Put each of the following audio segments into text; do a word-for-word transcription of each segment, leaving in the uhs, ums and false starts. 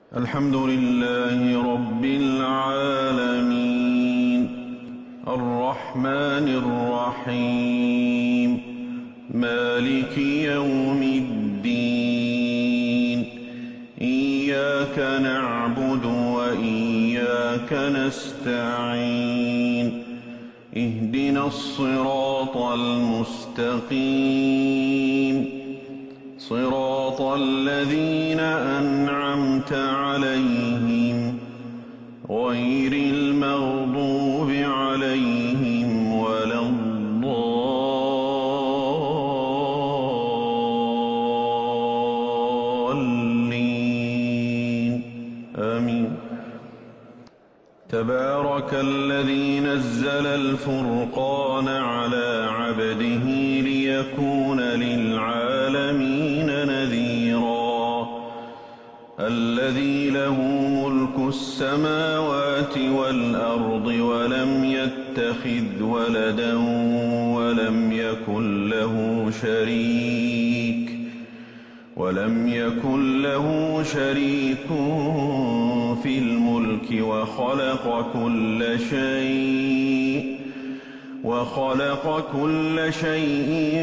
الحمد لله رب العالمين الرحمن الرحيم مالك يوم الدين إياك نعبد وإياك نستعين اهدنا الصراط المستقيم صراط الذين أنعمت عليهم غير المغضوب عليهم ولا الضالين آمين. تبارك الذي نزل الفرقان على عبده ليكون للعالمين نذيرا الذي له ملك السماوات والأرض ولم يتخذ ولدا ولم يكن له شريك ولم يكن له شريك في الملك وخلق كل شيء وخلق كل شيء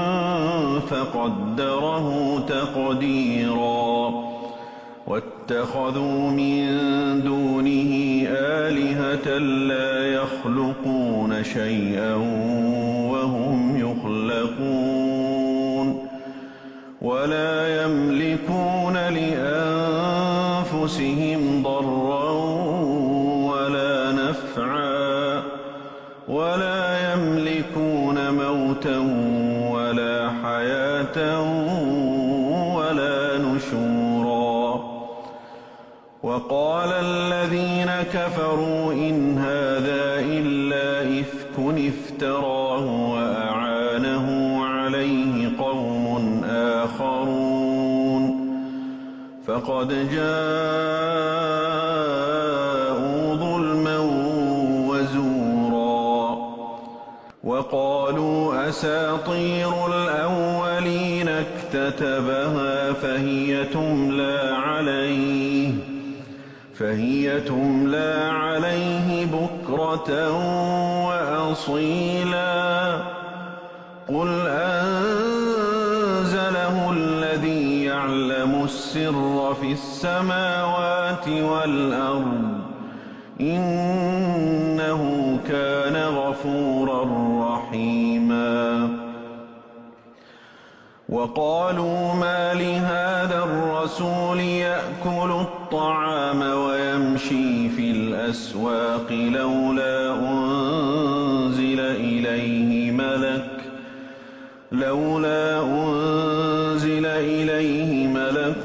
فقدره تقديرا واتخذوا من دونه آلهة لا يخلقون شيئا وهم يخلقون ولا يملكون لأنفسهم ضرا ولا نفعا ولا يملكون موتا ولا حياة ولا نشورا. وقال الذين كفروا إن هذا إلا إفك افتراه وأعانه عليه قوم آخرون فقد جاءوا ظلما وزورا. وقالوا أساطير الأولين اكتتبها فهي تملى عليه فهي تملى عليه بكرة وأصيلا قل أنزله الذي يعلم السر في السماوات والأرض إنه كان غفورا رحيما. وقالوا ما لهذا الرسول يأكل الطعام ويمشي في الأسواق لولا أنزل إليه ملك لولا أنزل إليه ملك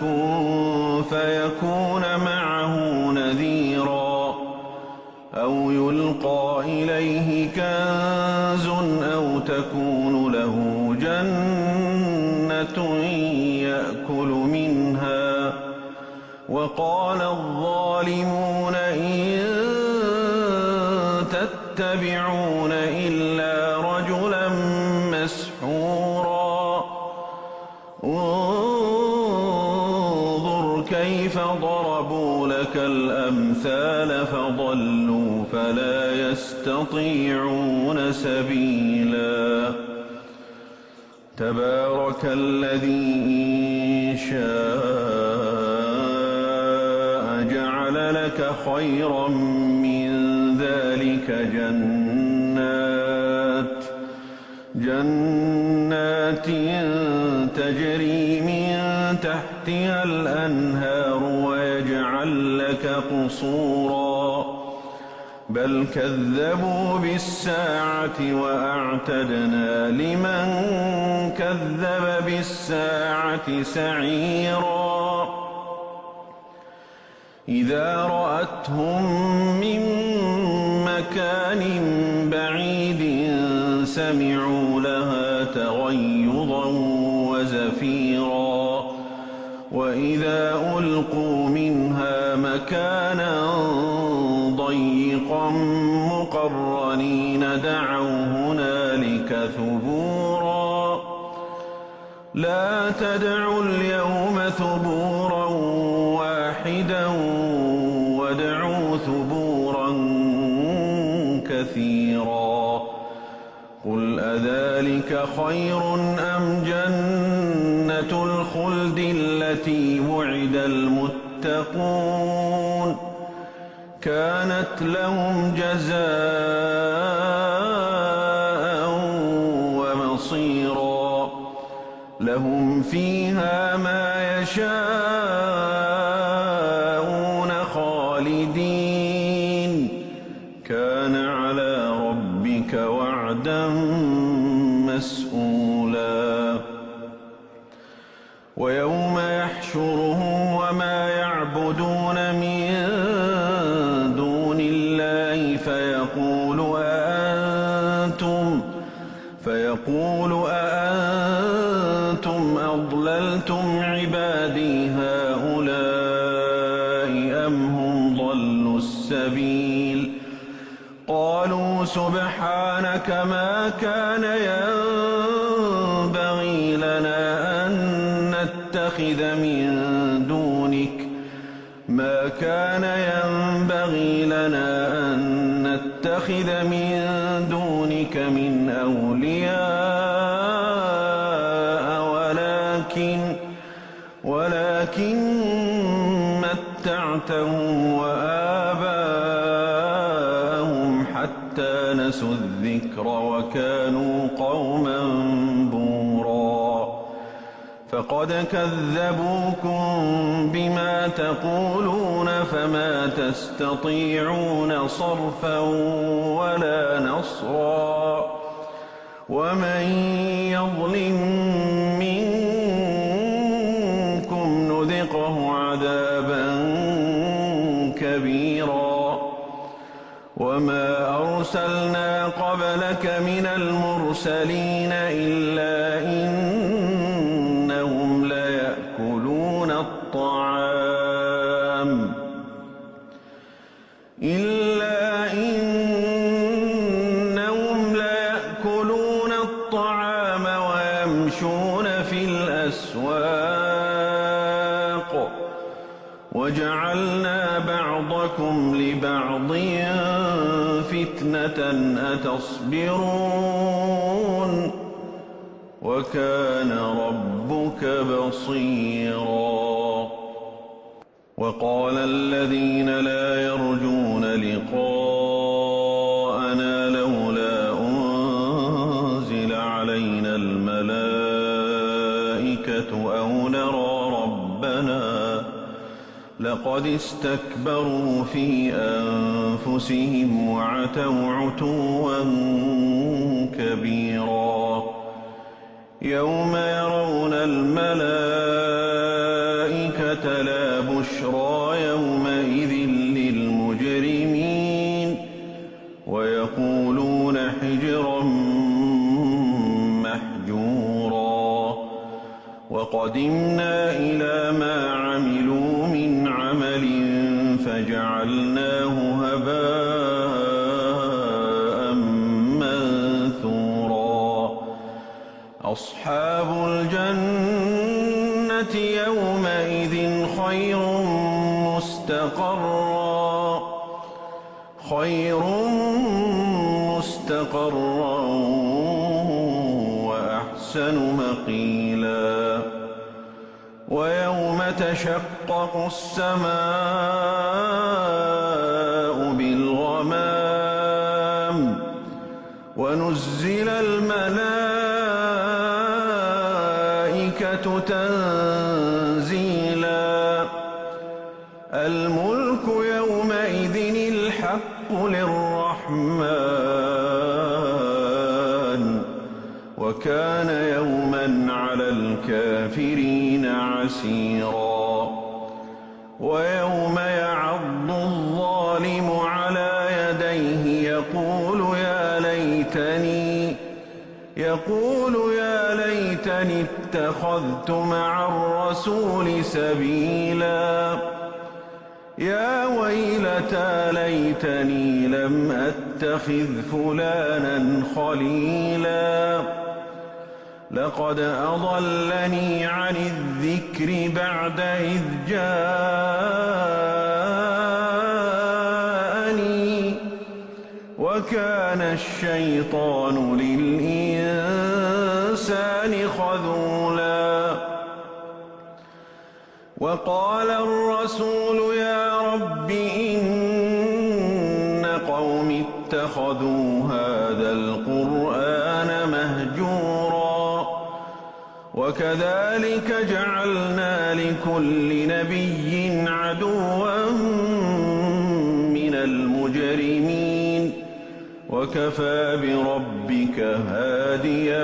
فيكون معه نذيرا أو يلقى إليه كنز أو تكون له جنة يأكل منها. وقال الظالمون إن تتبعون إلا رجلا مسحورا انظر كيف ضربوا لك الأمثال فضلوا فلا يستطيعون سبيلا. تبارك الذي إن شاء جعل لك خيرا من ذلك جنات جنات تجري من تحتها الأنهار ويجعل لك قصورا بل كذبوا بالساعة وأعتدنا لمن كذب بالساعة سعيرا. إذا رأتهم من مكان بعيد سمعوا لها تغيظا وزفيرا وإذا ألقوا منها مكانا ضيقا مقرنين دعوا هنالك ثبورا لا تدعوا اليوم ثبورا واحدا ذلك خير أم جنة الخلد التي وعد المتقون كانت لهم جزاء ومصيرا لهم فيها ما يشاءون خالدين كان على ربك وعدا مسئولا ويوم يحشرهم وما يعبدون من دون الله فيقول أأنتم فيقول أأنتم أضللتم عبادي هؤلاء أم هم ضلوا السبيل قالوا سبحانك ما كان ينبغي لنا أن نتخذ من دونك ما كان ينبغي لنا أن نتخذ من دونك من أولياء ولكن ولكن متعتهم وآباءهم حتى نسوا الذكر وكانوا قوما بورا فقد كذبوكم بما تقولون فما تستطيعون صرفا ولا نصرا ومن يظلم منكم نذقه عذابا كبيرا وما أرسلنا قبلك من المرسلين إلا إنهم ليأكلون الطعام إلا إنهم ليأكلون الطعام ويمشون في الأسواق وجعلنا بعضكم لبعض فتنة أتصبرون وكان ربك بصيرا وقال الذين لا يرجون لقاءنا لولا أنزل علينا الملائكة أو نرى ربنا لقد استكبروا في أنفسهم وعتوا عتوا كبيرا يوم يرون الملائكة لا بشرى يومئذ للمجرمين ويقولون حجرا محجورا وقدمنا إلى ما عملوا من عمل فجعلناه هباء منثورا أصحاب الجنة يومئذ خير مستقرا خير مستقرا وأحسن مقيلا ويوم تشقق السماء بالغمام ونزل الملائكة تنزيلا الملك يومئذ الحق للرحمن وكان يوما على الكافرين عسيرا ويوم يعض الظالم على يديه يقول يا ليتني يقول يا ليتني اتخذت مع الرسول سبيلا يا ويلتى ليتني لم أتخذ فلانا خليلا لقد أضلني عن الذكر بعد إذ جاءني وكان الشيطان للإنسان خذولا وقال الرسول يا رب إن قوم اتخذوا هذا القرآن مهجورا وكذلك جعلنا لكل نبي عدوا من المجرمين وكفى بربك هاديا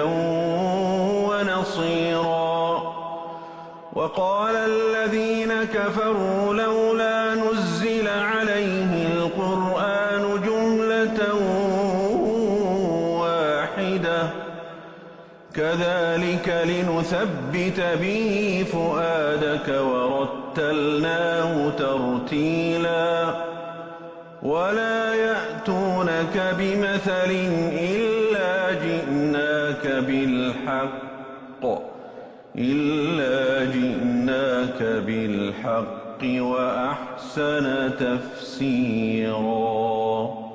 ونصيرا وقال الذين كفروا لولا نزل عليه القرآن جملة واحدة كذلك لنثبت به فؤادك ورتلناه ترتيلا ولا يأتونك بمثل إلا جئناك بالحق إلا جئناك بالحق وأحسن تفسيرا.